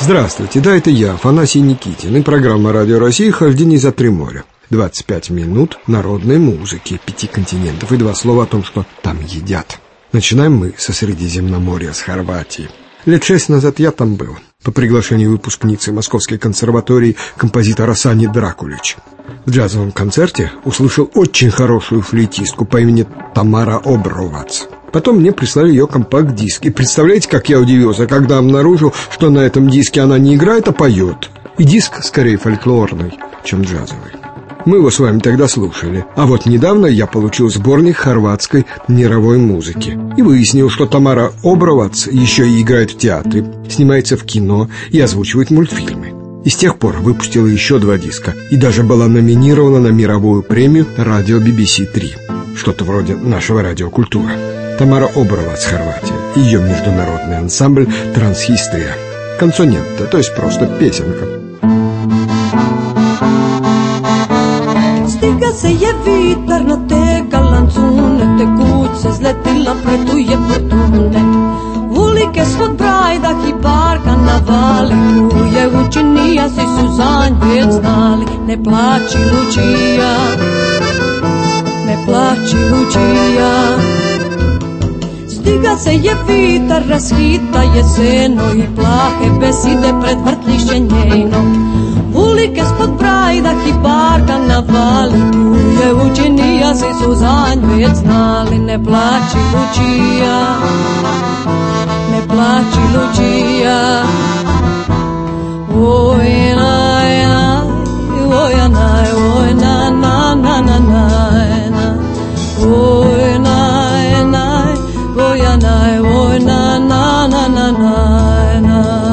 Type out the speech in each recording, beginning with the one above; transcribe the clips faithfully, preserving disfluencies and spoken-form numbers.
Здравствуйте, да, это я, Афанасий Никитин, и программа «Радио России. Хождение за три моря». двадцать пять минут народной музыки пяти континентов и два слова о том, что там едят. Начинаем мы со Средиземноморья, с Хорватии. Лет шесть назад я там был, по приглашению выпускницы Московской консерватории композитора Сани Дракулич. В джазовом концерте услышал очень хорошую флейтистку по имени Тамара Обровац. Потом мне прислали ее компакт-диск. И представляете, как я удивился, когда обнаружил, что на этом диске она не играет, а поет. И диск скорее фольклорный, чем джазовый. Мы его с вами тогда слушали. А вот недавно я получил сборник хорватской мировой музыки. И выяснил, что Тамара Обровац еще и играет в театре, снимается в кино и озвучивает мультфильмы. И с тех пор выпустила еще два диска. И даже была номинирована на мировую премию радио би би си три. Что-то вроде нашего радио «Культура». Тамара Обровац, Хорватия. Ее международный ансамбль «Трансхистрия». Канцонетта, то есть просто песенка. Stiga se je vitar na te kalancune, te kuće zletila pretuje fortune. Ulike svod brajda i barka navali, je učinija si Suzanj već znali. Ne plaći Lučija, ne plaći Lučija. Stiga se je vitar, rashita jeseno i plahe beside pred vrtlišće njeno. Ulike spod brajda i barka navali, tu je učinija si Suzanj već znali. Ne plaći Lučija, ne plaći Lučija. Oj, naj, naj, oj, naj, oj, na, na, na, na, naj, na. Oj, naj, naj, oj, naj, oj, na, na, na, na, naj, naj.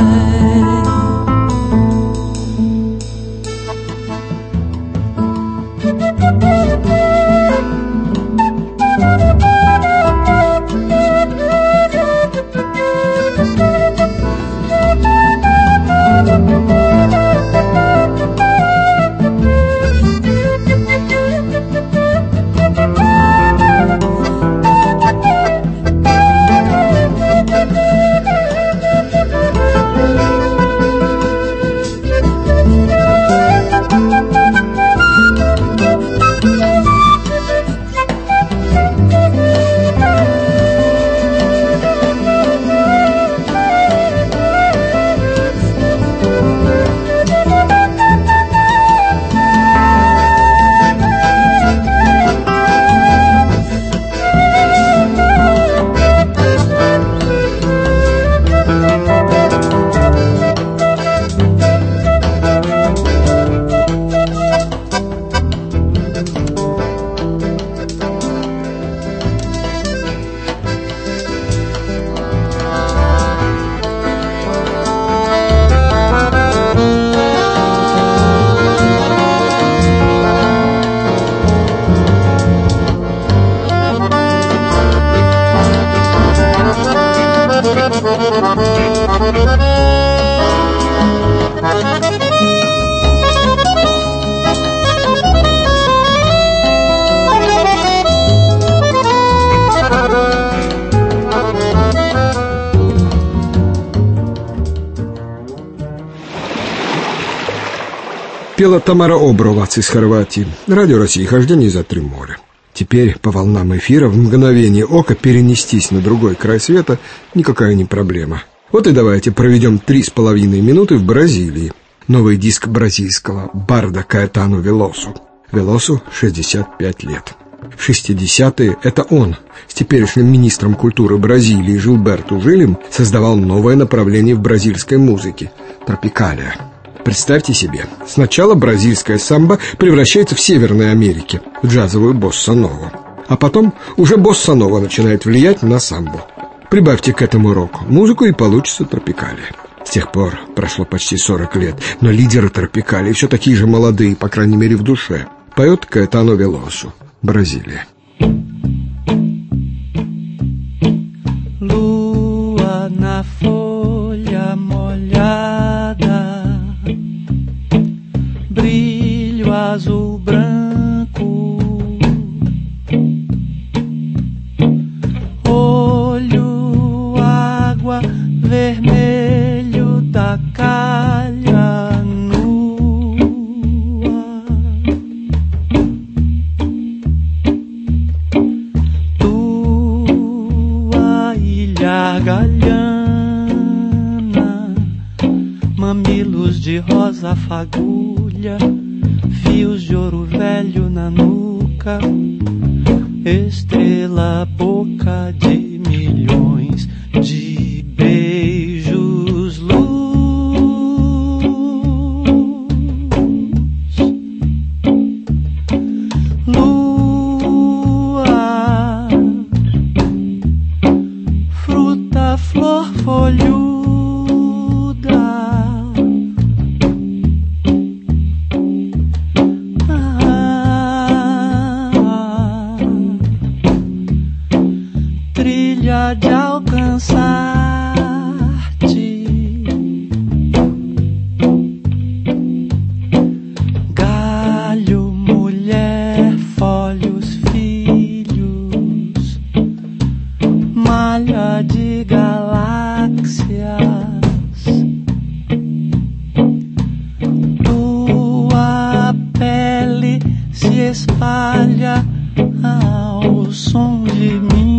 Пела Тамара Обровац из Хорватии. Радио России. Хождение за три моря. Теперь по волнам эфира в мгновение ока перенестись на другой край света никакая не проблема. Вот и давайте проведем три с половиной минуты в Бразилии. Новый диск бразильского барда Каэтану Велосу. Велосу шестьдесят пять лет. В шестидесятые это он с теперешним министром культуры Бразилии Жилберту Жилем создавал новое направление в бразильской музыке – тропикалия. Представьте себе, сначала бразильская самба превращается в Северной Америке, в джазовую босса-нову. А потом уже босса-нова начинает влиять на самбу. Прибавьте к этому рок-музыку, и получится тропикалия. С тех пор прошло почти сорок лет, но лидеры тропикалии все такие же молодые, по крайней мере в душе. Поет Каэтану Велосу, Бразилия. Lua na folha molhada, brilho azul branco, olho, água, vermelho da a fagulha, fios de ouro velho na nuca, estrela, boca de milhões de beijos, luz, lua, fruta, flor, folhuda, de alcançar-te, galho, mulher, folhos, filhos, malha de galáxias, tua pele se espalha ao som de mim.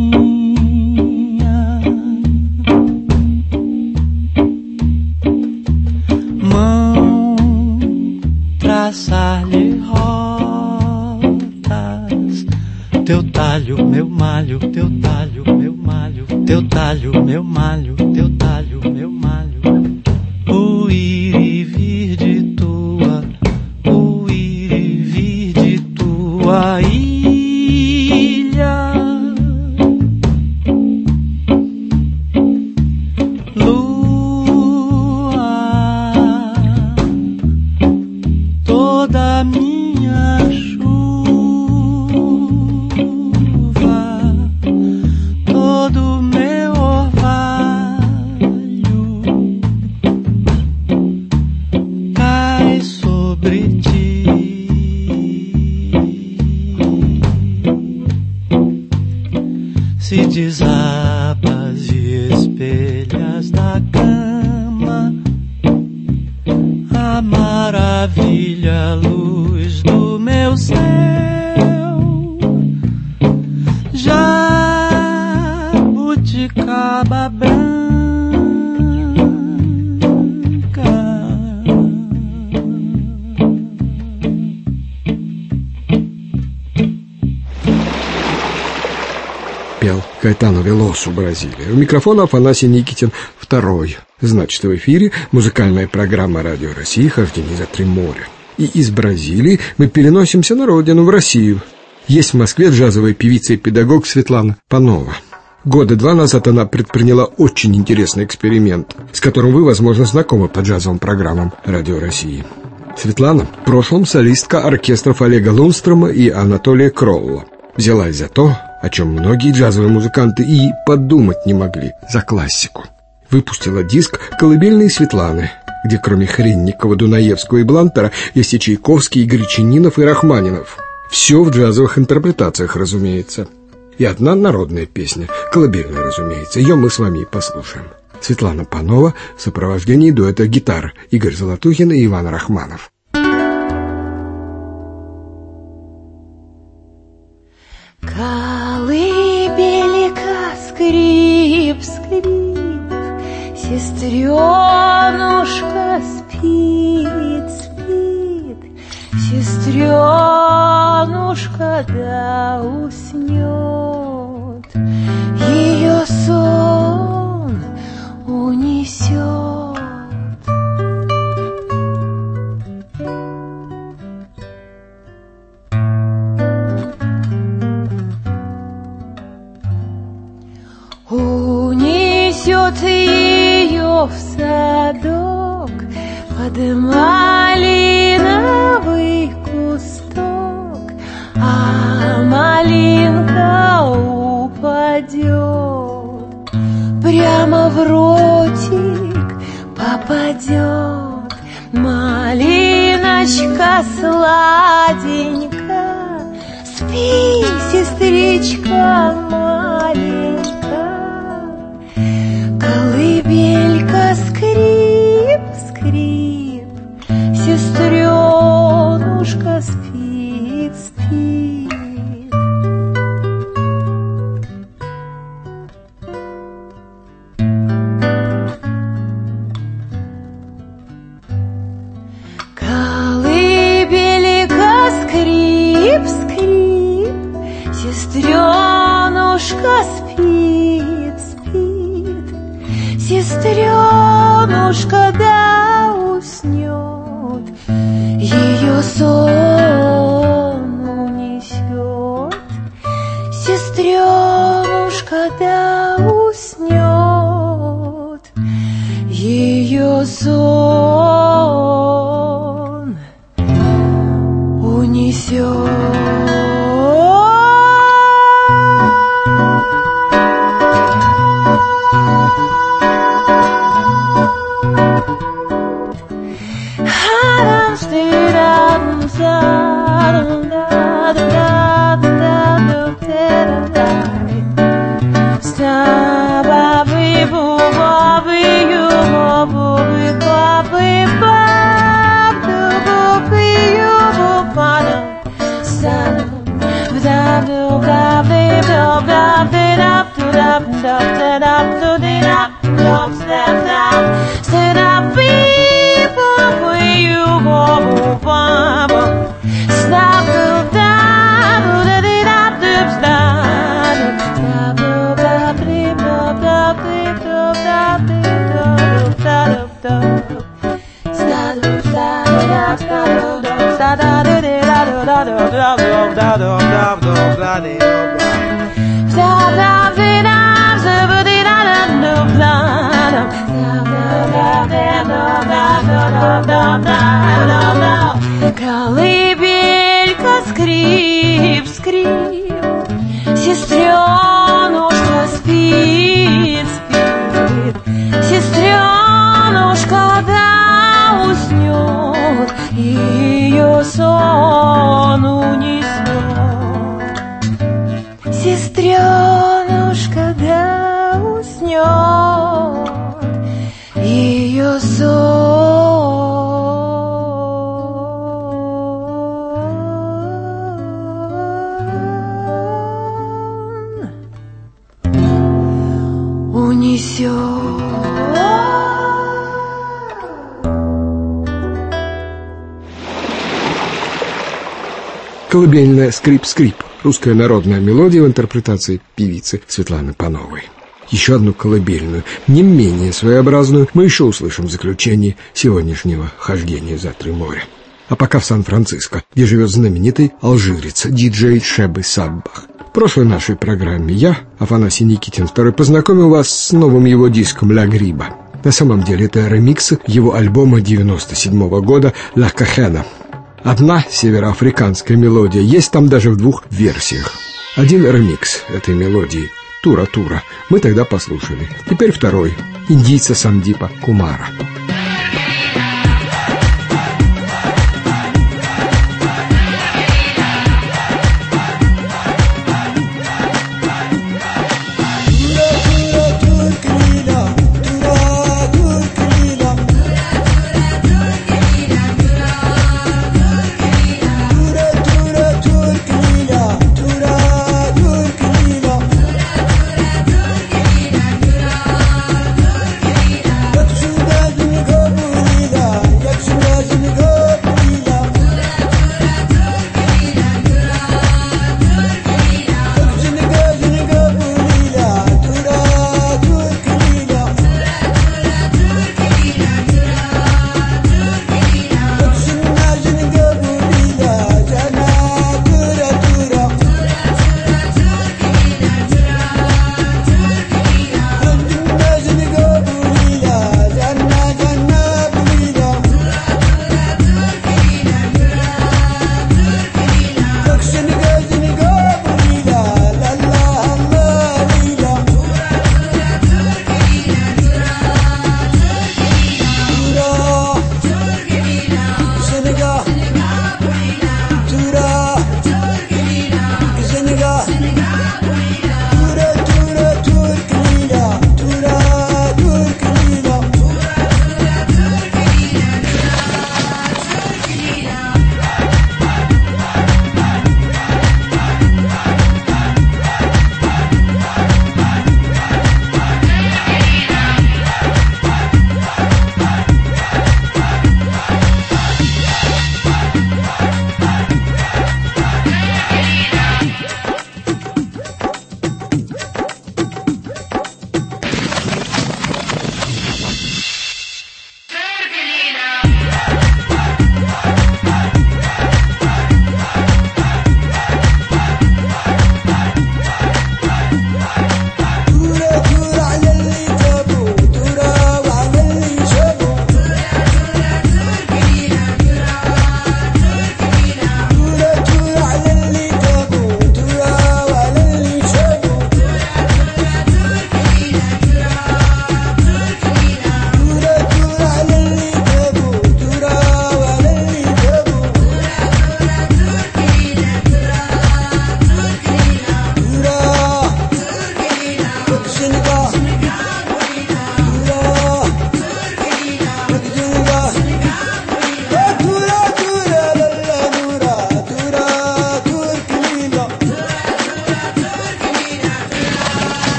Traçar-lhe rotas, teu talho, meu malho, teu talho, meu malho, teu talho, meu malho, teu talho, meu malho, o ir e vir de tua, o ir e vir de tua ilha, toda minha chuva, todo meu orvalho cai sobre ti, se desabas e espelhas da cama a maravilha, luz do meu céu, jabuticaba branca, пел Каэтано Велосу, Бразилия. У микрофона Афанасий Никитин, второй. Значит, в эфире музыкальная программа Радио России «Хождение за три моря». И из Бразилии мы переносимся на родину, в Россию. Есть в Москве джазовая певица и педагог Светлана Панова. Года два назад она предприняла очень интересный эксперимент, с которым вы, возможно, знакомы по джазовым программам Радио России. Светлана в прошлом солистка оркестров Олега Лунстрома и Анатолия Кролла. Взялась за то, о чем многие джазовые музыканты и подумать не могли, за классику. Выпустила диск «Колыбельные Светланы», где кроме Хренникова, Дунаевского и Блантера есть и Чайковский, и Гречанинов, и Рахманинов. Все в джазовых интерпретациях, разумеется. И одна народная песня, колыбельная, разумеется. Ее мы с вами и послушаем. Светлана Панова в сопровождении дуэта гитар Игорь Золотухин и Иван Рахманов. Колыбелька, скрип, скрип, сестренушка спит, спит, сестренушка да уснет, ее сон унесет. Унесет ее в садок под малиновый кусток, а малинка упадет, прямо в ротик попадет. Малиночка сладенька, спи, сестричка маленькая. Колыбелька, скрип, скрип, сестренушка спит, спит. Сестренушка спит, спит, сестренушка да уснет, ее сон унесет. Сестренушка да уснет, ее сон унесет. Колыбелька, скрип, скрип, сестренушка спит, спит, сестренушка да уснет, ее сон унесет. Сестренушка да уснет, ее сон унесет. Колыбельная «Скрип-скрип» — русская народная мелодия в интерпретации певицы Светланы Пановой. Еще одну колыбельную, не менее своеобразную, мы еще услышим в заключении сегодняшнего хождения за три моря. А пока в Сан-Франциско, где живет знаменитый алжирец, диджей Шебы Саббах. В прошлой нашей программе я, Афанасий Никитин второй, познакомил вас с новым его диском «Ля Гриба». На самом деле это ремиксы его альбома девяносто седьмого года «Ла Кахена». Одна североафриканская мелодия есть там даже в двух версиях. Один ремикс этой мелодии «Тура-Тура» мы тогда послушали. Теперь второй — индийца Сандипа Кумара. Dünya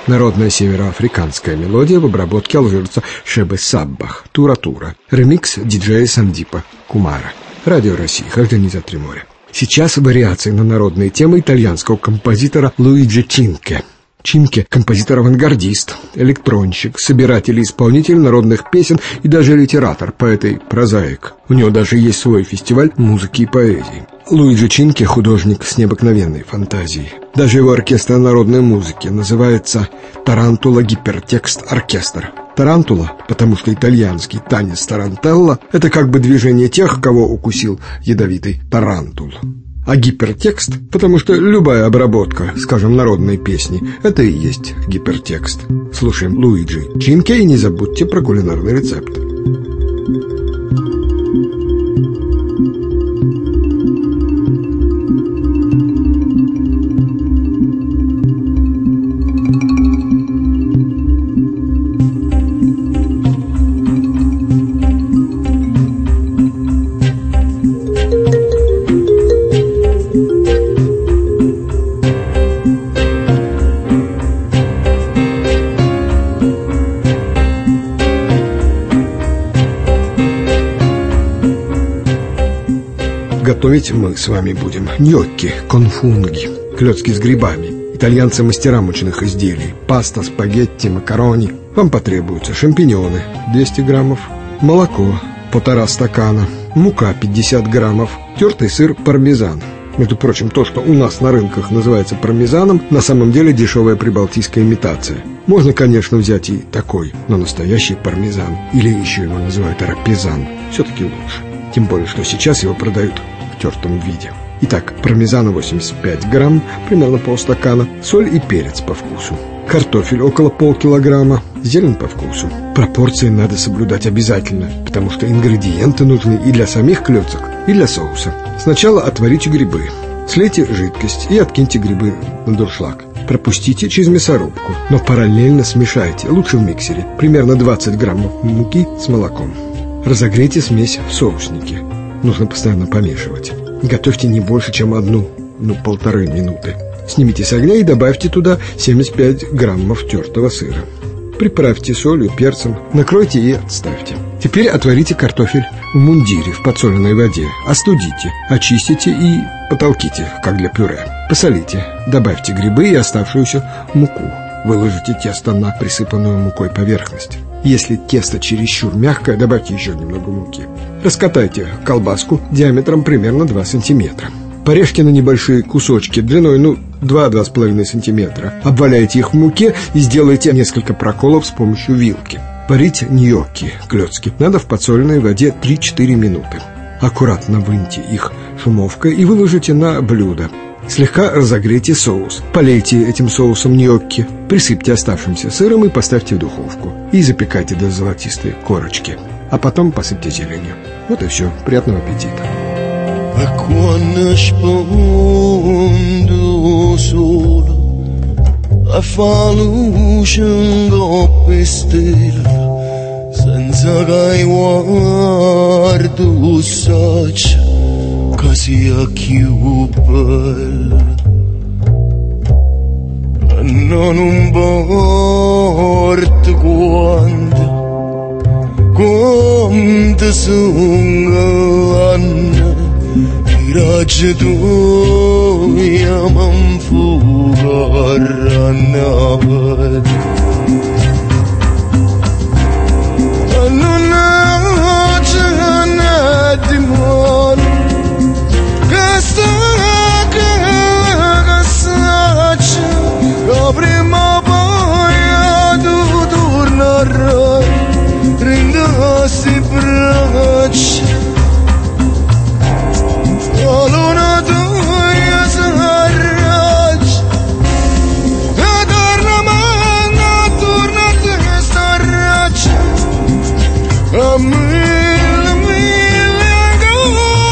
Народная североафриканская мелодия в обработке алжирца Шебе Саббах, Тура-Тура. Ремикс диджея Сандипа Кумара. Радио России, Хождение за три моря. Сейчас вариации на народные темы итальянского композитора Луиджи Чинке. Чинке – композитор-авангардист, электронщик, собиратель и исполнитель народных песен и даже литератор, поэт и прозаик. У него даже есть свой фестиваль музыки и поэзии. Луиджи Чинке – художник с необыкновенной фантазией. Даже его оркестр народной музыки называется «Тарантула Гипертекст Оркестр». Тарантула, потому что итальянский танец тарантелла – это как бы движение тех, кого укусил ядовитый тарантул. А гипертекст, потому что любая обработка, скажем, народной песни, это и есть гипертекст. Слушаем Луиджи Чинке и не забудьте про кулинарный рецепт. Готовить мы с вами будем ньокки, конфунги, клёцки с грибами. Итальянцы мастера мучных изделий. Паста, спагетти, макарони. Вам потребуются шампиньоны двести граммов, молоко полтора стакана, мука пятьдесят граммов, тертый сыр пармезан. Между прочим, то, что у нас на рынках называется пармезаном, на самом деле дешевая прибалтийская имитация. Можно, конечно, взять и такой, но настоящий пармезан, или еще его называют рапезан, все-таки лучше. Тем более, что сейчас его продают в тертом виде. Итак, пармезана восемьдесят пять грамм, примерно полстакана, соль и перец по вкусу. Картофель около полкилограмма, зелень по вкусу. Пропорции надо соблюдать обязательно, потому что ингредиенты нужны и для самих клёцок, и для соуса. Сначала отварите грибы, слейте жидкость и откиньте грибы на дуршлаг. Пропустите через мясорубку, но параллельно смешайте, лучше в миксере, примерно двадцать граммов муки с молоком. Разогрейте смесь в соуснике. Нужно постоянно помешивать. Готовьте не больше, чем одну, ну, полторы минуты. Снимите с огня и добавьте туда семьдесят пять граммов тертого сыра. Приправьте солью, перцем, накройте и отставьте. Теперь отварите картофель в мундире в подсоленной воде. Остудите, очистите и потолките, как для пюре. Посолите, добавьте грибы и оставшуюся муку. Выложите тесто на присыпанную мукой поверхность. Если тесто чересчур мягкое, добавьте еще немного муки. Раскатайте колбаску диаметром примерно два сантиметра. Порежьте на небольшие кусочки длиной, ну, два-два с половиной сантиметра. Обваляйте их в муке и сделайте несколько проколов с помощью вилки. Варить ньокки, клёцки, надо в подсоленной воде три-четыре минуты. Аккуратно выньте их шумовкой и выложите на блюдо. Слегка разогрейте соус. Полейте этим соусом ньокки, присыпьте оставшимся сыром и поставьте в духовку. И запекайте до золотистой корочки. А потом посыпьте зеленью. Вот и все. Приятного аппетита. Così a chiubel non un bort quando quando sungan iraj tu yamam fugaranavad anuna janadimon prima boia do tornar rinda-se brach a luna doia sarrach a torna mana torna te sarrach a mil mil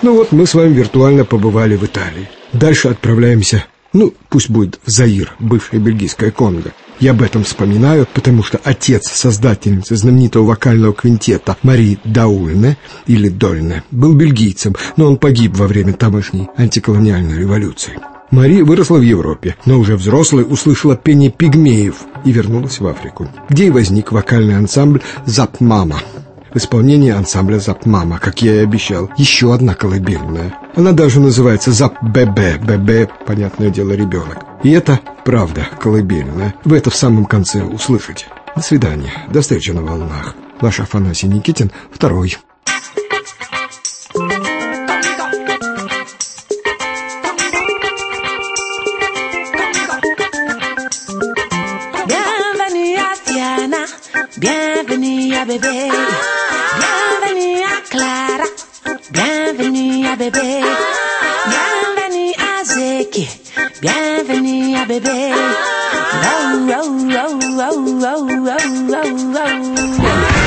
Ну вот, мы с вами виртуально побывали в Италии. Дальше отправляемся, ну, пусть будет в Заир, бывшая бельгийская Конго. Я об этом вспоминаю, потому что отец создательницы знаменитого вокального квинтета Мари Даульне, или Дольне, был бельгийцем, но он погиб во время тамошней антиколониальной революции. Мари выросла в Европе, но уже взрослой услышала пение пигмеев и вернулась в Африку, где и возник вокальный ансамбль «Зап-Мама». В исполнении ансамбля «Зап-Мама», как я и обещал, еще одна колыбельная. Она даже называется «Зап-Бебе». «Бебе», понятное дело, ребенок. И это правда колыбельная. Вы это в самом конце услышите. До свидания. До встречи на волнах. Ваш Афанасий Никитин, второй. Bienvenue à bébé, bienvenue à Clara, bienvenue à bébé, bienvenue à Zeki, bienvenue à bébé. Oh, oh, oh, oh, oh, oh, oh, oh.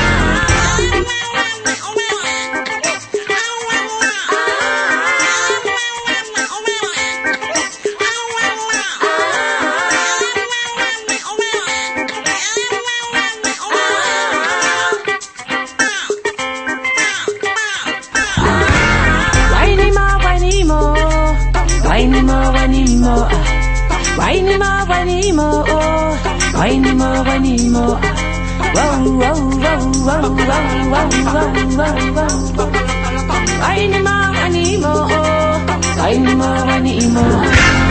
Whiny more, whiny more, whiny more, whiny more. Whoa, whoa, whoa, whoa, whoa, whoa, whoa, whoa. Whiny more, whiny more, whiny more, whiny more.